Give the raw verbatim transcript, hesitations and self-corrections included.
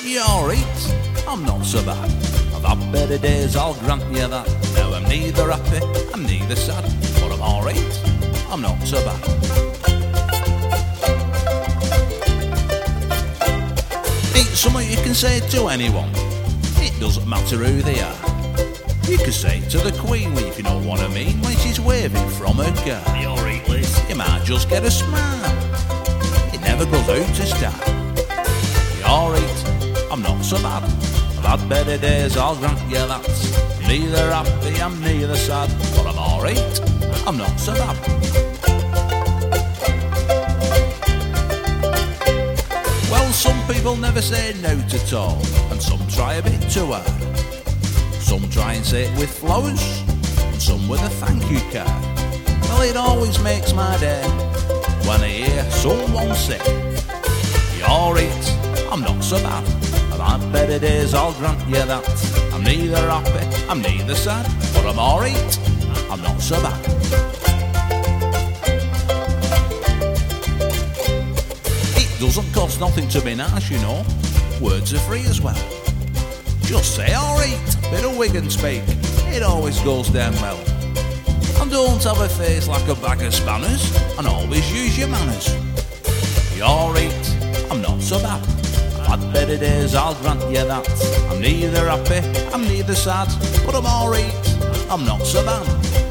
You alright? I'm not so bad. I've had better days, I'll grant you that. Now I'm neither happy, I'm neither sad, but I'm alright, I'm not so bad. It's something you can say to anyone, it doesn't matter who they are. You can say it to the Queen, if you know what I mean, when she's waving from her car. You alright, Liz? You might just get a smile, it never goes out to start. You alright? I'm not so bad. I've had better days, I'll grant you that. I'm neither happy, I'm neither sad, but I'm alright, I'm not so bad. Well, some people never say no at all, and some try a bit too hard. Some try and say it with flowers, and some with a thank you card. Well, it always makes my day when I hear someone say, "You're alright, I'm not so bad. I've had better days, I'll grant you that. I'm neither happy, I'm neither sad, but I'm alright, I'm not so bad." It doesn't cost nothing to be nice, you know. Words are free as well. Just say alright, bit of wig and speak, it always goes down well. And don't have a face like a bag of spanners, and always use your manners. You're alright, I'm not so bad. I've had better days, I'll grant you that. I'm neither happy, I'm neither sad, but I'm alright, I'm not so bad.